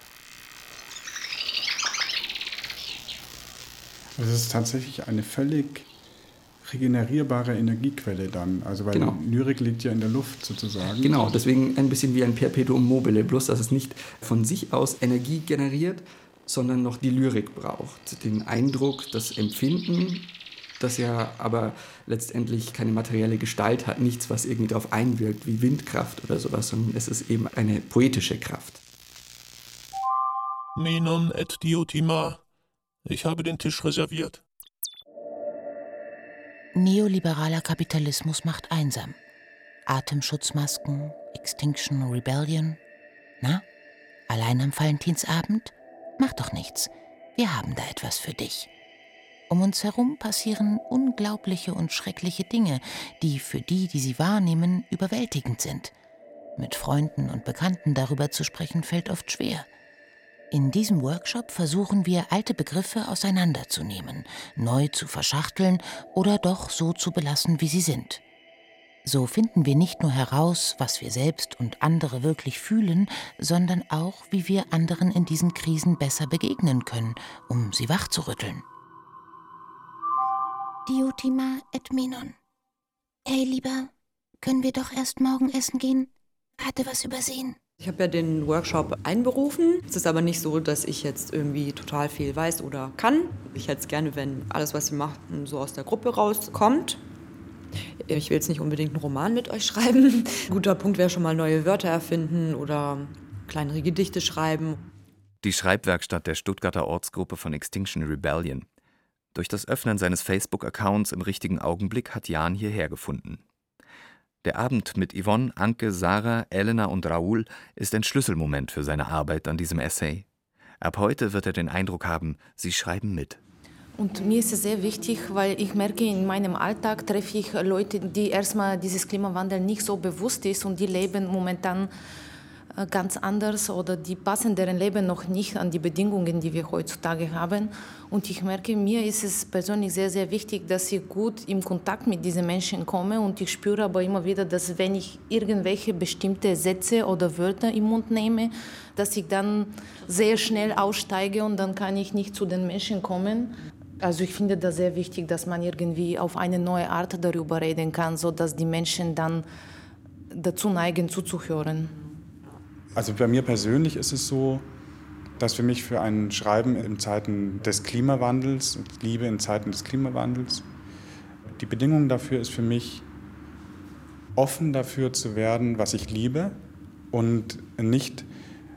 Es ist tatsächlich eine völlig regenerierbare Energiequelle dann, also weil Lyrik liegt ja in der Luft sozusagen. Genau, deswegen ein bisschen wie ein Perpetuum mobile, bloß dass es nicht von sich aus Energie generiert, sondern noch die Lyrik braucht. Den Eindruck, das Empfinden, das ja aber letztendlich keine materielle Gestalt hat, nichts, was irgendwie darauf einwirkt, wie Windkraft oder sowas, sondern es ist eben eine poetische Kraft. Minon et Diotima. Ich habe den Tisch reserviert. Neoliberaler Kapitalismus macht einsam. Atemschutzmasken, Extinction Rebellion. Na, allein am Valentinsabend? Mach doch nichts. Wir haben da etwas für dich. Um uns herum passieren unglaubliche und schreckliche Dinge, die für die, die sie wahrnehmen, überwältigend sind. Mit Freunden und Bekannten darüber zu sprechen, fällt oft schwer. In diesem Workshop versuchen wir, alte Begriffe auseinanderzunehmen, neu zu verschachteln oder doch so zu belassen, wie sie sind. So finden wir nicht nur heraus, was wir selbst und andere wirklich fühlen, sondern auch, wie wir anderen in diesen Krisen besser begegnen können, um sie wachzurütteln. Diotima et Menon. Hey, Lieber, können wir doch erst morgen essen gehen? Hatte was übersehen. Ich habe ja den Workshop einberufen. Es ist aber nicht so, dass ich jetzt irgendwie total viel weiß oder kann. Ich hätte es gerne, wenn alles, was wir machen, so aus der Gruppe rauskommt. Ich will jetzt nicht unbedingt einen Roman mit euch schreiben. Ein guter Punkt wäre schon mal neue Wörter erfinden oder kleinere Gedichte schreiben. Die Schreibwerkstatt der Stuttgarter Ortsgruppe von Extinction Rebellion. Durch das Öffnen seines Facebook-Accounts im richtigen Augenblick hat Jan hierher gefunden. Der Abend mit Yvonne, Anke, Sarah, Elena und Raoul ist ein Schlüsselmoment für seine Arbeit an diesem Essay. Ab heute wird er den Eindruck haben, sie schreiben mit. Und mir ist es sehr wichtig, weil ich merke, in meinem Alltag treffe ich Leute, die erstmal dieses Klimawandel nicht so bewusst ist und die leben momentan ganz anders oder die passen deren Leben noch nicht an die Bedingungen, die wir heutzutage haben. Und ich merke, mir ist es persönlich sehr, sehr wichtig, dass ich gut in Kontakt mit diesen Menschen komme und ich spüre aber immer wieder, dass wenn ich irgendwelche bestimmte Sätze oder Wörter im Mund nehme, dass ich dann sehr schnell aussteige und dann kann ich nicht zu den Menschen kommen. Also ich finde das sehr wichtig, dass man irgendwie auf eine neue Art darüber reden kann, sodass die Menschen dann dazu neigen, zuzuhören. Also bei mir persönlich ist es so, dass für mich für ein Schreiben in Zeiten des Klimawandels, Liebe in Zeiten des Klimawandels, die Bedingung dafür ist für mich, offen dafür zu werden, was ich liebe und nicht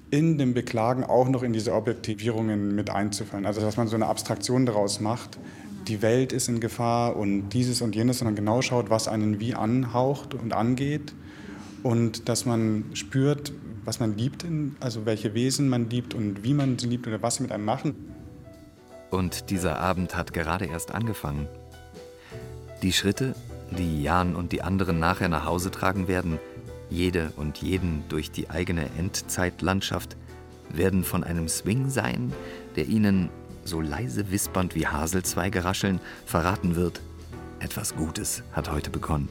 in dem Beklagen auch noch in diese Objektivierungen mit einzufallen. Also dass man so eine Abstraktion daraus macht, die Welt ist in Gefahr und dieses und jenes, sondern genau schaut, was einen wie anhaucht und angeht und dass man spürt, was man liebt, also welche Wesen man liebt und wie man sie liebt oder was sie mit einem machen. Und dieser Abend hat gerade erst angefangen. Die Schritte, die Jan und die anderen nachher nach Hause tragen werden, jede und jeden durch die eigene Endzeitlandschaft, werden von einem Swing sein, der ihnen, so leise wispernd wie Haselzweige rascheln, verraten wird: Etwas Gutes hat heute begonnen.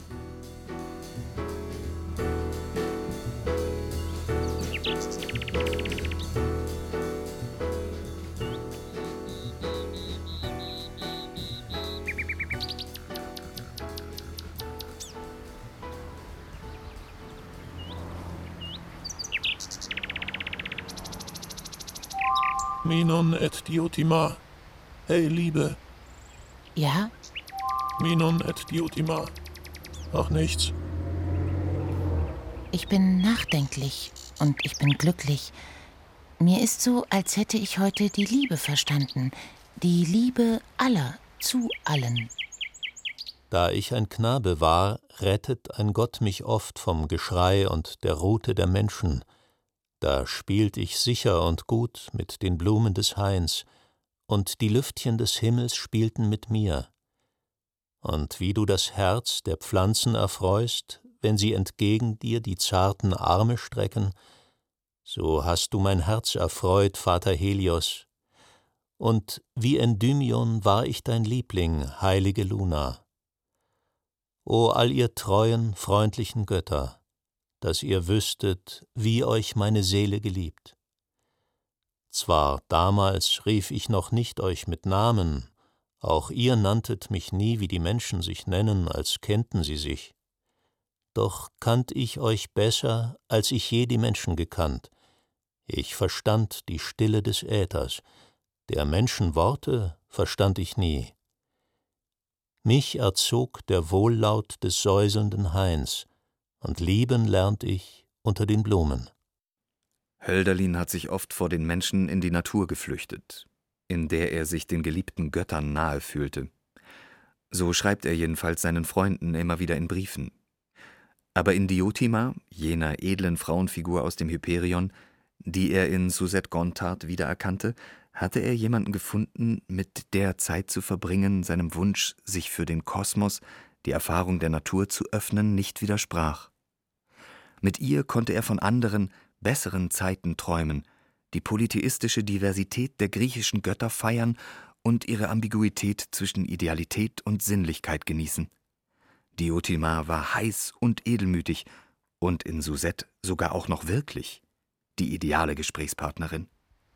Minon et Diotima. Hey, Liebe. Ja? Minon et Diotima. Ach, nichts. Ich bin nachdenklich und ich bin glücklich. Mir ist so, als hätte ich heute die Liebe verstanden. Die Liebe aller zu allen. Da ich ein Knabe war, rettet ein Gott mich oft vom Geschrei und der Rute der Menschen. Da spielt ich sicher und gut mit den Blumen des Hains, und die Lüftchen des Himmels spielten mit mir. Und wie du das Herz der Pflanzen erfreust, wenn sie entgegen dir die zarten Arme strecken, so hast du mein Herz erfreut, Vater Helios. Und wie Endymion war ich dein Liebling, heilige Luna. O all ihr treuen, freundlichen Götter, dass ihr wüsstet, wie euch meine Seele geliebt. Zwar damals rief ich noch nicht euch mit Namen, auch ihr nanntet mich nie, wie die Menschen sich nennen, als kennten sie sich. Doch kannt ich euch besser, als ich je die Menschen gekannt. Ich verstand die Stille des Äthers, der Menschen Worte verstand ich nie. Mich erzog der Wohllaut des säuselnden Hains, und lieben lernt ich unter den Blumen. Hölderlin hat sich oft vor den Menschen in die Natur geflüchtet, in der er sich den geliebten Göttern nahe fühlte. So schreibt er jedenfalls seinen Freunden immer wieder in Briefen. Aber in Diotima, jener edlen Frauenfigur aus dem Hyperion, die er in Suzette Gontard wiedererkannte, hatte er jemanden gefunden, mit der Zeit zu verbringen, seinem Wunsch, sich für den Kosmos, die Erfahrung der Natur zu öffnen, nicht widersprach. Mit ihr konnte er von anderen, besseren Zeiten träumen, die polytheistische Diversität der griechischen Götter feiern und ihre Ambiguität zwischen Idealität und Sinnlichkeit genießen. Diotima war heiß und edelmütig und in Suzette sogar auch noch wirklich die ideale Gesprächspartnerin.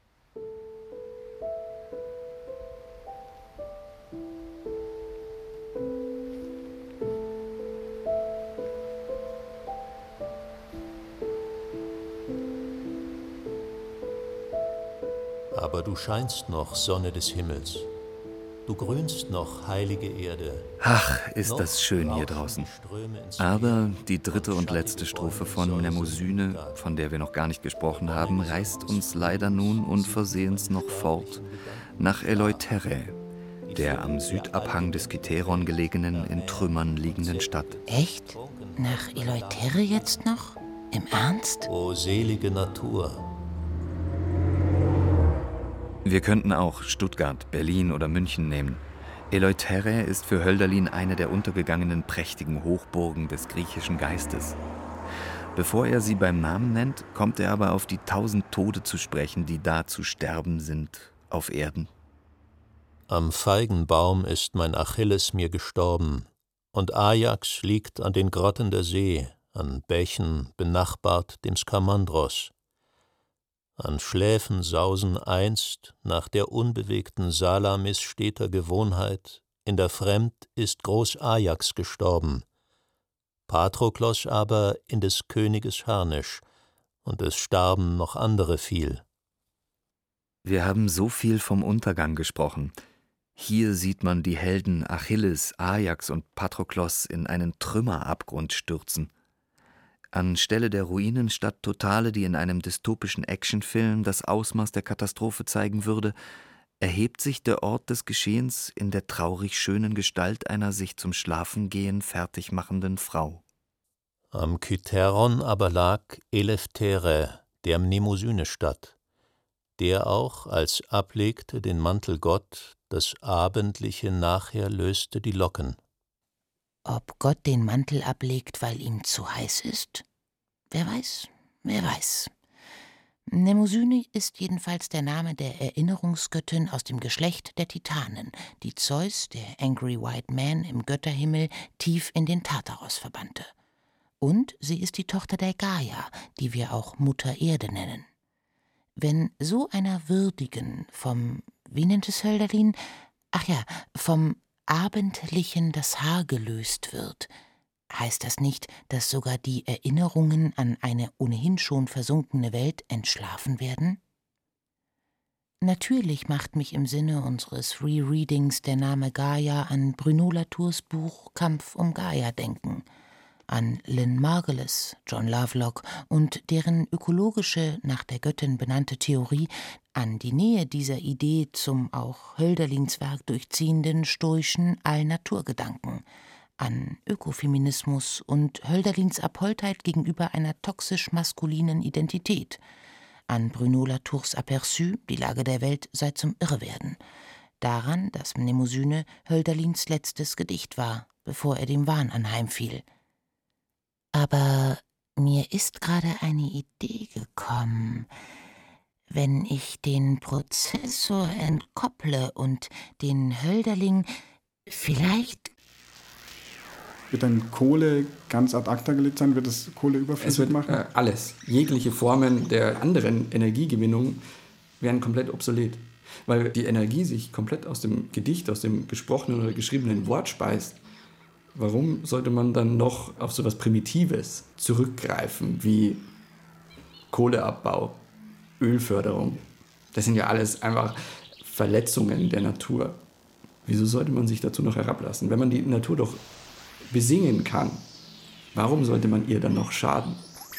Aber du scheinst noch, Sonne des Himmels. Du grünst noch, heilige Erde. Ach, ist das schön hier draußen. Aber die dritte und letzte Strophe von Mnemosyne, von der wir noch gar nicht gesprochen haben, reißt uns leider nun unversehens noch fort nach Eleutherae, der am Südabhang des Kithäron gelegenen, in Trümmern liegenden Stadt. Echt? Nach Eleutherae jetzt noch? Im Ernst? O selige Natur! Wir könnten auch Stuttgart, Berlin oder München nehmen. Eleutherae ist für Hölderlin eine der untergegangenen prächtigen Hochburgen des griechischen Geistes. Bevor er sie beim Namen nennt, kommt er aber auf die 1000 Tode zu sprechen, die da zu sterben sind auf Erden. Am Feigenbaum ist mein Achilles mir gestorben, und Ajax liegt an den Grotten der See, an Bächen benachbart dem Skamandros. An Schläfen sausen einst, nach der unbewegten Salamis steter Gewohnheit, in der Fremd ist groß Ajax gestorben, Patroklos aber in des Königes Harnisch, und es starben noch andere viel. Wir haben so viel vom Untergang gesprochen. Hier sieht man die Helden Achilles, Ajax und Patroklos in einen Trümmerabgrund stürzen. Anstelle der Ruinenstadt Totale, die in einem dystopischen Actionfilm das Ausmaß der Katastrophe zeigen würde, erhebt sich der Ort des Geschehens in der traurig schönen Gestalt einer sich zum Schlafengehen fertig machenden Frau. Am Kytheron aber lag Eleftere, der Mnemosyne-Stadt, der auch, als ablegte den Mantel Gott, das Abendliche nachher löste die Locken. Ob Gott den Mantel ablegt, weil ihm zu heiß ist? Wer weiß, wer weiß. Mnemosyne ist jedenfalls der Name der Erinnerungsgöttin aus dem Geschlecht der Titanen, die Zeus, der Angry White Man im Götterhimmel, tief in den Tartaros verbannte. Und sie ist die Tochter der Gaia, die wir auch Mutter Erde nennen. Wenn so einer würdigen, wie nennt es Hölderlin? Ach ja, vom Abendlichen das Haar gelöst wird, heißt das nicht, dass sogar die Erinnerungen an eine ohnehin schon versunkene Welt entschlafen werden? Natürlich macht mich im Sinne unseres Rereadings der Name Gaia an Bruno Latours Buch Kampf um Gaia denken, an Lynn Margulis, John Lovelock und deren ökologische, nach der Göttin benannte Theorie, an die Nähe dieser Idee zum auch Hölderlins Werk durchziehenden stoischen Allnaturgedanken, an Ökofeminismus und Hölderlins Abholtheit gegenüber einer toxisch-maskulinen Identität, an Bruno Latours Aperçu, die Lage der Welt sei zum Irrewerden, daran, dass Mnemosyne Hölderlins letztes Gedicht war, bevor er dem Wahn anheimfiel. Aber mir ist gerade eine Idee gekommen. Wenn ich den Prozessor entkopple und den Hölderling vielleicht... Wird dann Kohle ganz ad acta gelegt sein? Wird es Kohle überflüssig machen? Alles. Jegliche Formen der anderen Energiegewinnung werden komplett obsolet. Weil die Energie sich komplett aus dem Gedicht, aus dem gesprochenen oder geschriebenen Wort speist. Warum sollte man dann noch auf so etwas Primitives zurückgreifen, wie Kohleabbau, Ölförderung? Das sind ja alles einfach Verletzungen der Natur. Wieso sollte man sich dazu noch herablassen? Wenn man die Natur doch besingen kann, warum sollte man ihr dann noch schaden?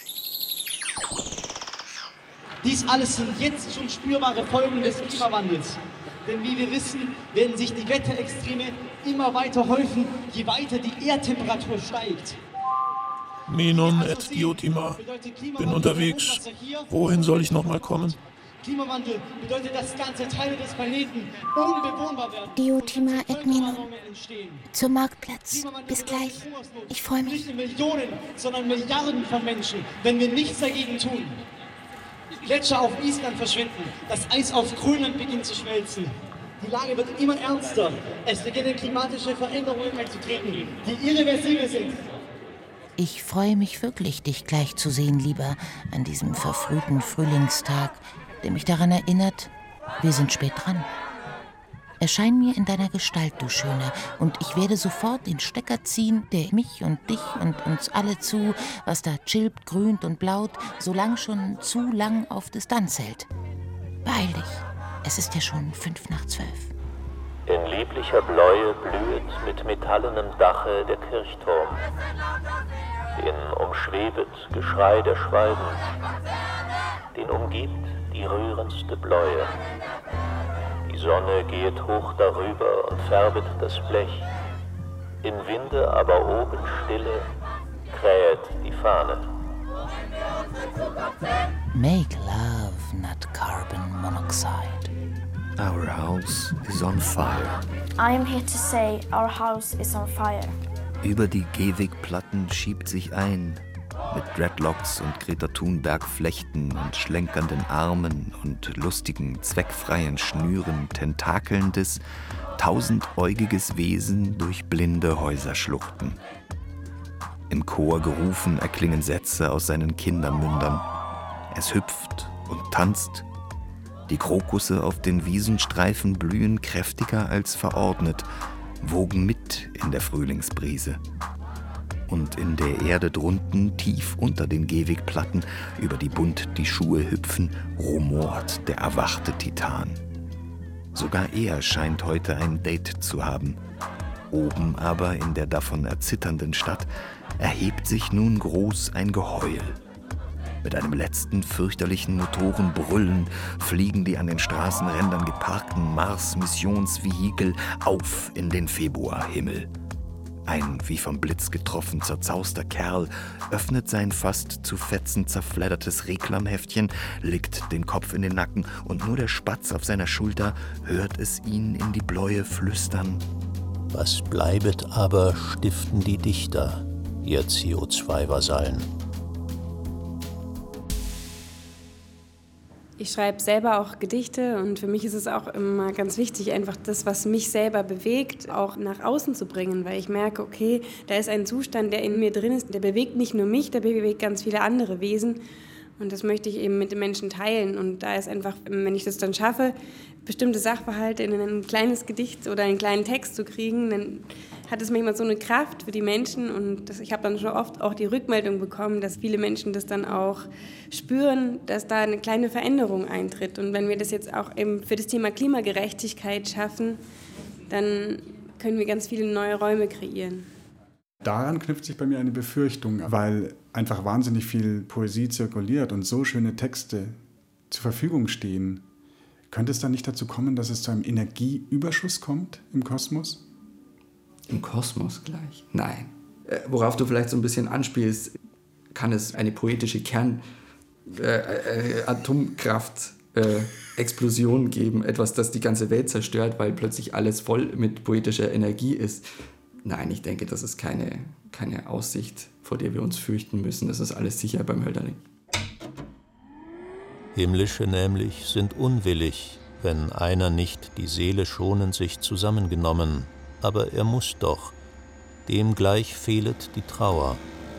Dies alles sind jetzt schon spürbare Folgen des Klimawandels. Denn wie wir wissen, werden sich die Wetterextreme immer weiter häufen, je weiter die Erdtemperatur steigt. Minon et Diotima. Bin unterwegs. Wohin soll ich nochmal kommen? Klimawandel bedeutet, dass ganze Teile des Planeten unbewohnbar werden. Diotima et Minon. Zum Marktplatz. Bis gleich. Ich freue mich. Nicht Millionen, sondern Milliarden von Menschen, wenn wir nichts dagegen tun. Gletscher auf Island verschwinden, das Eis auf Grönland beginnt zu schmelzen. Die Lage wird immer ernster. Es beginnen klimatische Veränderungen einzutreten, die irreversibel sind. Ich freue mich wirklich, dich gleich zu sehen, Lieber, an diesem verfrühten Frühlingstag, der mich daran erinnert, wir sind spät dran. Erschein mir in deiner Gestalt, du Schöner, und ich werde sofort den Stecker ziehen, der mich und dich und uns alle zu, was da chillt, grünt und blaut, so lang schon zu lang auf Distanz hält. Beeil dich, es ist ja schon 11:55. In lieblicher Bläue blühet mit metallenem Dache der Kirchturm. Den umschwebet Geschrei der Schwalben, den umgibt die rührendste Bläue. Die Sonne gehet hoch darüber und färbet das Blech. Im Winde aber oben stille krähet die Fahne. Make love, not carbon monoxide. Our house is on fire. I am here to say our house is on fire. Über die Gehwegplatten schiebt sich ein, mit Dreadlocks und Greta Thunberg-Flechten und schlenkernden Armen und lustigen, zweckfreien Schnüren tentakelndes, tausendäugiges Wesen durch blinde Häuserschluchten. Im Chor gerufen erklingen Sätze aus seinen Kindermündern. Es hüpft und tanzt. Die Krokusse auf den Wiesenstreifen blühen kräftiger als verordnet, wogen mit in der Frühlingsbrise. Und in der Erde drunten, tief unter den Gehwegplatten, über die bunt die Schuhe hüpfen, rumort der erwachte Titan. Sogar er scheint heute ein Date zu haben. Oben aber in der davon erzitternden Stadt erhebt sich nun groß ein Geheul. Mit einem letzten fürchterlichen Motorenbrüllen fliegen die an den Straßenrändern geparkten Mars-Missionsvehikel auf in den Februarhimmel. Ein wie vom Blitz getroffen zerzauster Kerl öffnet sein fast zu Fetzen zerfleddertes Reklamheftchen, legt den Kopf in den Nacken und nur der Spatz auf seiner Schulter hört es ihn in die Bläue flüstern. Was bleibet aber, stiften die Dichter, ihr CO2-Vasallen. Ich schreibe selber auch Gedichte und für mich ist es auch immer ganz wichtig, einfach das, was mich selber bewegt, auch nach außen zu bringen, weil ich merke, okay, da ist ein Zustand, der in mir drin ist, der bewegt nicht nur mich, der bewegt ganz viele andere Wesen und das möchte ich eben mit den Menschen teilen und da ist einfach, wenn ich das dann schaffe, bestimmte Sachverhalte in ein kleines Gedicht oder einen kleinen Text zu kriegen, dann hat es manchmal so eine Kraft für die Menschen und ich habe dann schon oft auch die Rückmeldung bekommen, dass viele Menschen das dann auch spüren, dass da eine kleine Veränderung eintritt. Und wenn wir das jetzt auch eben für das Thema Klimagerechtigkeit schaffen, dann können wir ganz viele neue Räume kreieren. Daran knüpft sich bei mir eine Befürchtung, weil einfach wahnsinnig viel Poesie zirkuliert und so schöne Texte zur Verfügung stehen. Könnte es dann nicht dazu kommen, dass es zu einem Energieüberschuss kommt im Kosmos? Im Kosmos gleich? Nein. Worauf du vielleicht so ein bisschen anspielst, kann es eine poetische Atomkraft-Explosion geben, etwas, das die ganze Welt zerstört, weil plötzlich alles voll mit poetischer Energie ist. Nein, ich denke, das ist keine Aussicht, vor der wir uns fürchten müssen. Das ist alles sicher beim Hölderlin. Himmlische nämlich sind unwillig, wenn einer nicht die Seele schonend sich zusammengenommen, aber er muss doch, dem gleich fehlet die Trauer.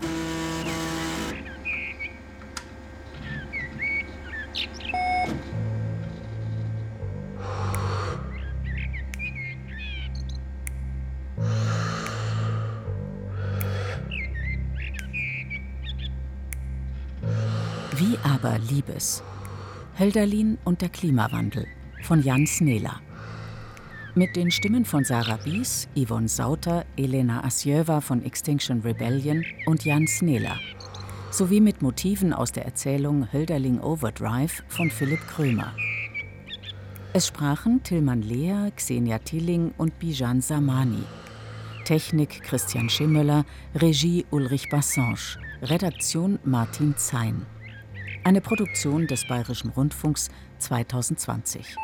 Wie aber Liebes? Hölderlin und der Klimawandel von Jan Snela. Mit den Stimmen von Sarah Bies, Yvonne Sauter, Elena Asjöva von Extinction Rebellion und Jan Snela. Sowie mit Motiven aus der Erzählung Hölderlin Overdrive von Philipp Krömer. Es sprachen Tilman Lea, Xenia Tilling und Bijan Samani. Technik Christian Schimmöller, Regie Ulrich Bassange, Redaktion Martin Zein. Eine Produktion des Bayerischen Rundfunks 2020.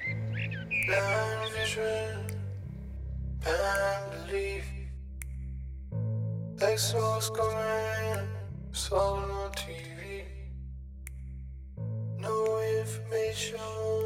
Exos coming, solo TV. No information.